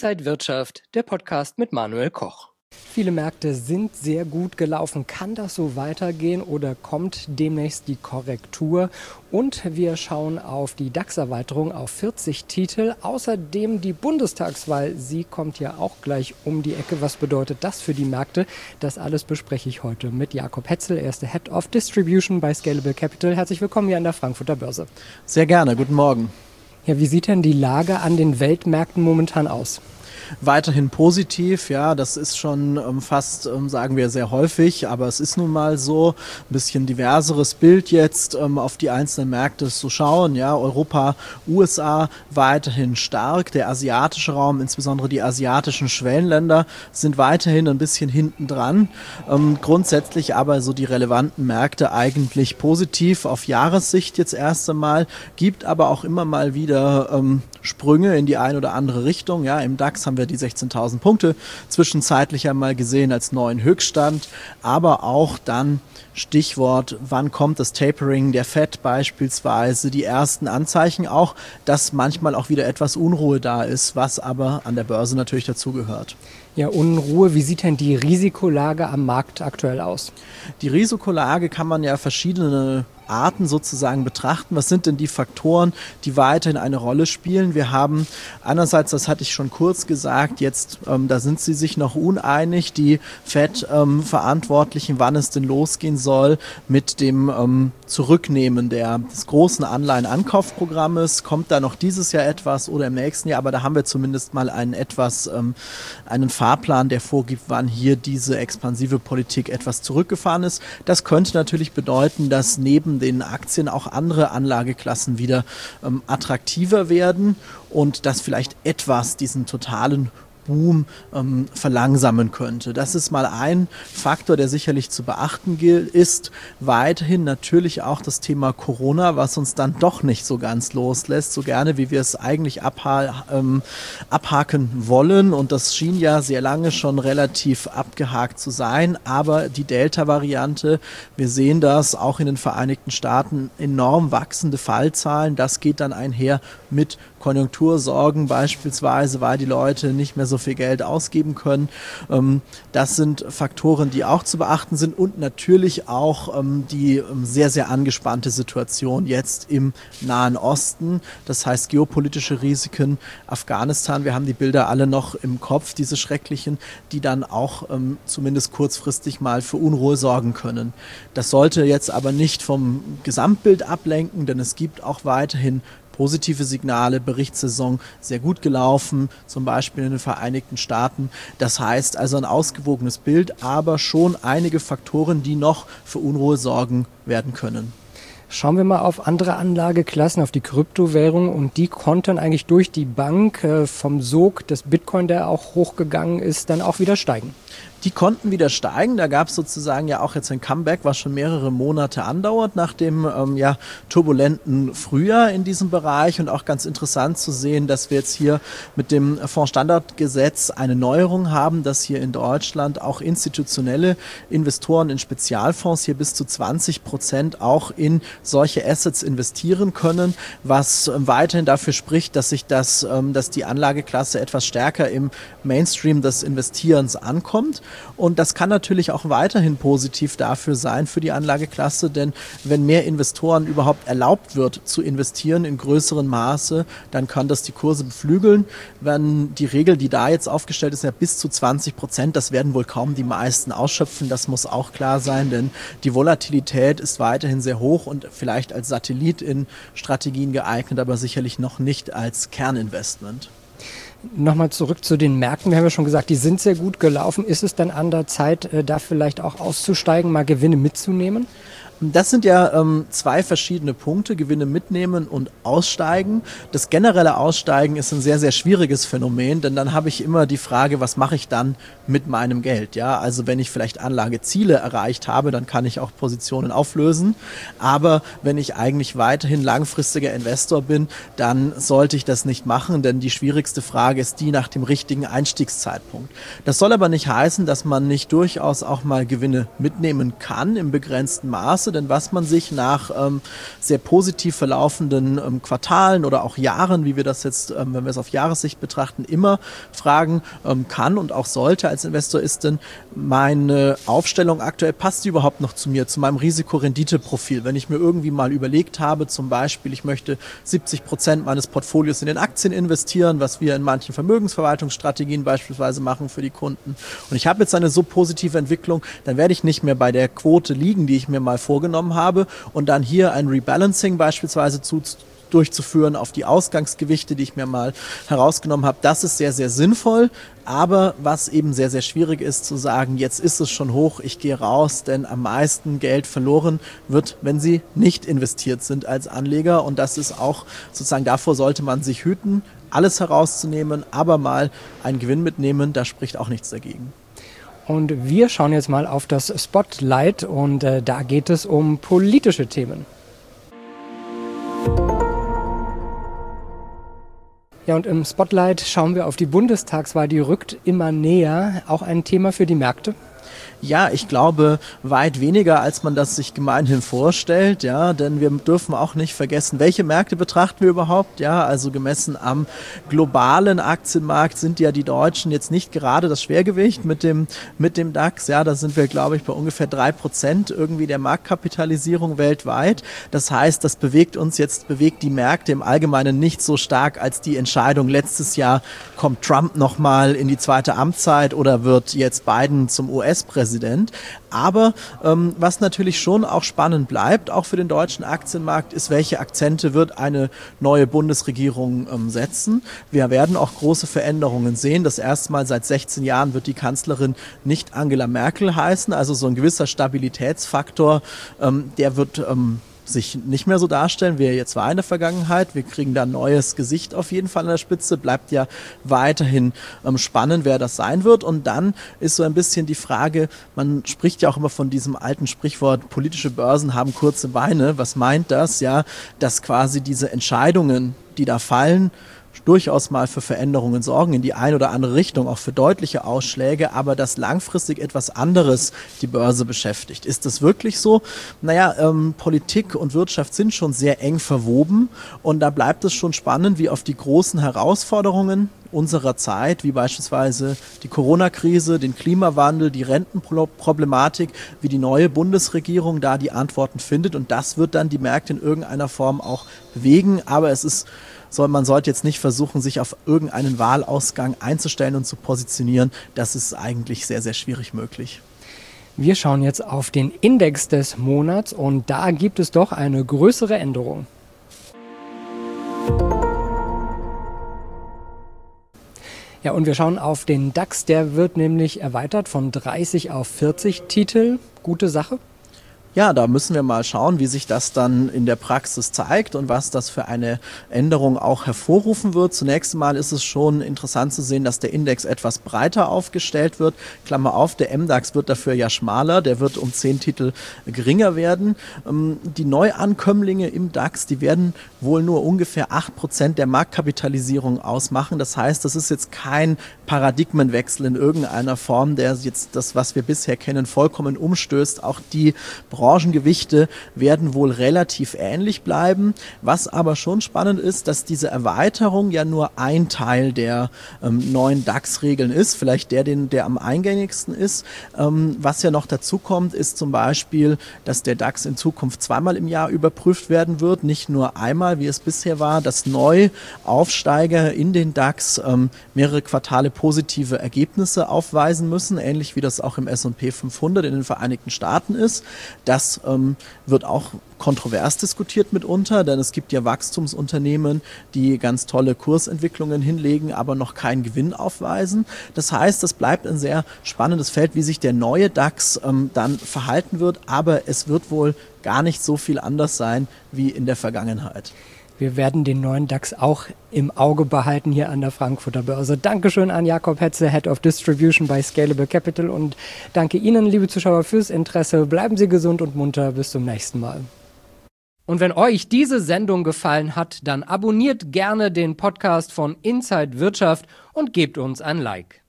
Inside Wirtschaft, der Podcast mit Manuel Koch. Viele Märkte sind sehr gut gelaufen. Kann das so weitergehen oder kommt demnächst die Korrektur? Und wir schauen auf die DAX-Erweiterung auf 40 Titel. Außerdem die Bundestagswahl. Sie kommt ja auch gleich um die Ecke. Was bedeutet das für die Märkte? Das alles bespreche ich heute mit Jakob Hetzel. Er ist der Head of Distribution bei Scalable Capital. Herzlich willkommen hier an der Frankfurter Börse. Sehr gerne. Guten Morgen. Ja, wie sieht denn die Lage an den Weltmärkten momentan aus? Weiterhin positiv, ja, das ist schon fast, sagen wir, sehr häufig, aber es ist nun mal so, ein bisschen diverseres Bild jetzt auf die einzelnen Märkte zu schauen, ja, Europa, USA weiterhin stark, der asiatische Raum, insbesondere die asiatischen Schwellenländer sind weiterhin ein bisschen hinten dran, grundsätzlich aber so die relevanten Märkte eigentlich positiv auf Jahressicht jetzt erst einmal, gibt aber auch immer mal wieder Sprünge in die eine oder andere Richtung, ja, im DAX haben wir die 16.000 Punkte zwischenzeitlich einmal gesehen als neuen Höchststand, aber auch dann Stichwort, wann kommt das Tapering der Fed beispielsweise, die ersten Anzeichen auch, dass manchmal auch wieder etwas Unruhe da ist, was aber an der Börse natürlich dazugehört. Ja, Unruhe, wie sieht denn die Risikolage am Markt aktuell aus? Die Risikolage kann man ja verschiedene Arten sozusagen betrachten. Was sind denn die Faktoren, die weiterhin eine Rolle spielen? Wir haben einerseits, das hatte ich schon kurz gesagt, jetzt, da sind sie sich noch uneinig, die Fed-Verantwortlichen, wann es denn losgehen soll mit dem Zurücknehmen des großen Anleihen-Ankaufprogrammes. Kommt da noch dieses Jahr etwas oder im nächsten Jahr? Aber da haben wir zumindest mal einen Fahrplan, der vorgibt, wann hier diese expansive Politik etwas zurückgefahren ist. Das könnte natürlich bedeuten, dass neben den Aktien auch andere Anlageklassen wieder attraktiver werden und dass vielleicht etwas diesen totalen Boom verlangsamen könnte. Das ist mal ein Faktor, der sicherlich zu beachten ist. Weiterhin natürlich auch das Thema Corona, was uns dann doch nicht so ganz loslässt, so gerne wie wir es eigentlich abhaken wollen. Und das schien ja sehr lange schon relativ abgehakt zu sein. Aber die Delta-Variante, wir sehen das auch in den Vereinigten Staaten, enorm wachsende Fallzahlen. Das geht dann einher mit Konjunktursorgen beispielsweise, weil die Leute nicht mehr so viel Geld ausgeben können. Das sind Faktoren, die auch zu beachten sind und natürlich auch die sehr, sehr angespannte Situation jetzt im Nahen Osten. Das heißt geopolitische Risiken, Afghanistan, wir haben die Bilder alle noch im Kopf, diese schrecklichen, die dann auch zumindest kurzfristig mal für Unruhe sorgen können. Das sollte jetzt aber nicht vom Gesamtbild ablenken, denn es gibt auch weiterhin positive Signale, Berichtssaison sehr gut gelaufen, zum Beispiel in den Vereinigten Staaten. Das heißt also ein ausgewogenes Bild, aber schon einige Faktoren, die noch für Unruhe sorgen werden können. Schauen wir mal auf andere Anlageklassen, auf die Kryptowährung, und die konnten eigentlich durch die Bank vom Sog des Bitcoin, der auch hochgegangen ist, dann auch wieder steigen. Die konnten wieder steigen. Da gab es sozusagen ja auch jetzt ein Comeback, was schon mehrere Monate andauert nach dem turbulenten Frühjahr in diesem Bereich. Und auch ganz interessant zu sehen, dass wir jetzt hier mit dem Fondsstandardgesetz eine Neuerung haben, dass hier in Deutschland auch institutionelle Investoren in Spezialfonds hier bis zu 20% auch in solche Assets investieren können, was weiterhin dafür spricht, dass dass die Anlageklasse etwas stärker im Mainstream des Investierens ankommt. Und das kann natürlich auch weiterhin positiv dafür sein, für die Anlageklasse, denn wenn mehr Investoren überhaupt erlaubt wird zu investieren in größerem Maße, dann kann das die Kurse beflügeln. Wenn die Regel, die da jetzt aufgestellt ist, ja bis zu 20%, das werden wohl kaum die meisten ausschöpfen, das muss auch klar sein, denn die Volatilität ist weiterhin sehr hoch und vielleicht als Satellit in Strategien geeignet, aber sicherlich noch nicht als Kerninvestment. Nochmal zurück zu den Märkten. Wir haben ja schon gesagt, die sind sehr gut gelaufen. Ist es dann an der Zeit, da vielleicht auch auszusteigen, mal Gewinne mitzunehmen? Das sind ja zwei verschiedene Punkte, Gewinne mitnehmen und aussteigen. Das generelle Aussteigen ist ein sehr, sehr schwieriges Phänomen, denn dann habe ich immer die Frage, was mache ich dann mit meinem Geld? Ja, also wenn ich vielleicht Anlageziele erreicht habe, dann kann ich auch Positionen auflösen. Aber wenn ich eigentlich weiterhin langfristiger Investor bin, dann sollte ich das nicht machen, denn die schwierigste Frage ist die nach dem richtigen Einstiegszeitpunkt. Das soll aber nicht heißen, dass man nicht durchaus auch mal Gewinne mitnehmen kann im begrenzten Maße. denn was man sich nach sehr positiv verlaufenden Quartalen oder auch Jahren, wie wir das jetzt, wenn wir es auf Jahressicht betrachten, immer fragen kann und auch sollte als Investor, ist denn meine Aufstellung aktuell, passt die überhaupt noch zu mir, zu meinem Risikorenditeprofil? Wenn ich mir irgendwie mal überlegt habe, zum Beispiel, ich möchte 70% meines Portfolios in den Aktien investieren, was wir in manchen Vermögensverwaltungsstrategien beispielsweise machen für die Kunden. Und ich habe jetzt eine so positive Entwicklung, dann werde ich nicht mehr bei der Quote liegen, die ich mir mal vorgenommen habe und dann hier ein Rebalancing beispielsweise durchzuführen auf die Ausgangsgewichte, die ich mir mal herausgenommen habe. Das ist sehr, sehr sinnvoll. Aber was eben sehr, sehr schwierig ist, zu sagen, jetzt ist es schon hoch, ich gehe raus, denn am meisten Geld verloren wird, wenn Sie nicht investiert sind als Anleger. Und das ist auch sozusagen, davor sollte man sich hüten, alles herauszunehmen, aber mal einen Gewinn mitnehmen, da spricht auch nichts dagegen. Und wir schauen jetzt mal auf das Spotlight und da geht es um politische Themen. Ja, und im Spotlight schauen wir auf die Bundestagswahl, die rückt immer näher. Auch ein Thema für die Märkte? Ja, ich glaube, weit weniger, als man das sich gemeinhin vorstellt, ja, denn wir dürfen auch nicht vergessen, welche Märkte betrachten wir überhaupt, ja, also gemessen am globalen Aktienmarkt sind ja die Deutschen jetzt nicht gerade das Schwergewicht mit dem DAX, ja, da sind wir, glaube ich, bei ungefähr 3% irgendwie der Marktkapitalisierung weltweit. Das heißt, das bewegt die Märkte im Allgemeinen nicht so stark als die Entscheidung letztes Jahr, kommt Trump nochmal in die zweite Amtszeit oder wird jetzt Biden zum US-Präsident. Aber was natürlich schon auch spannend bleibt, auch für den deutschen Aktienmarkt, ist, welche Akzente wird eine neue Bundesregierung setzen. Wir werden auch große Veränderungen sehen. Das erste Mal seit 16 Jahren wird die Kanzlerin nicht Angela Merkel heißen. Also so ein gewisser Stabilitätsfaktor, der wird sich nicht mehr so darstellen, wie er jetzt war in der Vergangenheit. Wir kriegen da ein neues Gesicht auf jeden Fall an der Spitze. Bleibt ja weiterhin spannend, wer das sein wird. Und dann ist so ein bisschen die Frage, man spricht ja auch immer von diesem alten Sprichwort, politische Börsen haben kurze Beine. Was meint das? Ja, dass quasi diese Entscheidungen, die da fallen, durchaus mal für Veränderungen sorgen in die eine oder andere Richtung, auch für deutliche Ausschläge, aber dass langfristig etwas anderes die Börse beschäftigt. Ist das wirklich so? Naja, Politik und Wirtschaft sind schon sehr eng verwoben und da bleibt es schon spannend, wie auf die großen Herausforderungen unserer Zeit, wie beispielsweise die Corona-Krise, den Klimawandel, die Rentenproblematik, wie die neue Bundesregierung da die Antworten findet und das wird dann die Märkte in irgendeiner Form auch bewegen, aber man sollte jetzt nicht versuchen, sich auf irgendeinen Wahlausgang einzustellen und zu positionieren. Das ist eigentlich sehr, sehr schwierig möglich. Wir schauen jetzt auf den Index des Monats und da gibt es doch eine größere Änderung. Ja, und wir schauen auf den DAX, der wird nämlich erweitert von 30 auf 40 Titel. Gute Sache. Ja, da müssen wir mal schauen, wie sich das dann in der Praxis zeigt und was das für eine Änderung auch hervorrufen wird. Zunächst einmal ist es schon interessant zu sehen, dass der Index etwas breiter aufgestellt wird. Klammer auf, der MDAX wird dafür ja schmaler, der wird um 10 Titel geringer werden. Die Neuankömmlinge im DAX, die werden wohl nur ungefähr 8% der Marktkapitalisierung ausmachen. Das heißt, das ist jetzt kein Paradigmenwechsel in irgendeiner Form, der jetzt das, was wir bisher kennen, vollkommen umstößt. Auch die Branchengewichte werden wohl relativ ähnlich bleiben. Was aber schon spannend ist, dass diese Erweiterung ja nur ein Teil der neuen DAX-Regeln ist, vielleicht der am eingängigsten ist. Was ja noch dazu kommt, ist zum Beispiel, dass der DAX in Zukunft zweimal im Jahr überprüft werden wird, nicht nur einmal, wie es bisher war, dass Neuaufsteiger in den DAX mehrere Quartale positive Ergebnisse aufweisen müssen, ähnlich wie das auch im S&P 500 in den Vereinigten Staaten ist. Das wird auch kontrovers diskutiert mitunter, denn es gibt ja Wachstumsunternehmen, die ganz tolle Kursentwicklungen hinlegen, aber noch keinen Gewinn aufweisen. Das heißt, es bleibt ein sehr spannendes Feld, wie sich der neue DAX dann verhalten wird, aber es wird wohl gar nicht so viel anders sein wie in der Vergangenheit. Wir werden den neuen DAX auch im Auge behalten hier an der Frankfurter Börse. Dankeschön an Jakob Hetze, Head of Distribution bei Scalable Capital und danke Ihnen, liebe Zuschauer, fürs Interesse. Bleiben Sie gesund und munter. Bis zum nächsten Mal. Und wenn euch diese Sendung gefallen hat, dann abonniert gerne den Podcast von Inside Wirtschaft und gebt uns ein Like.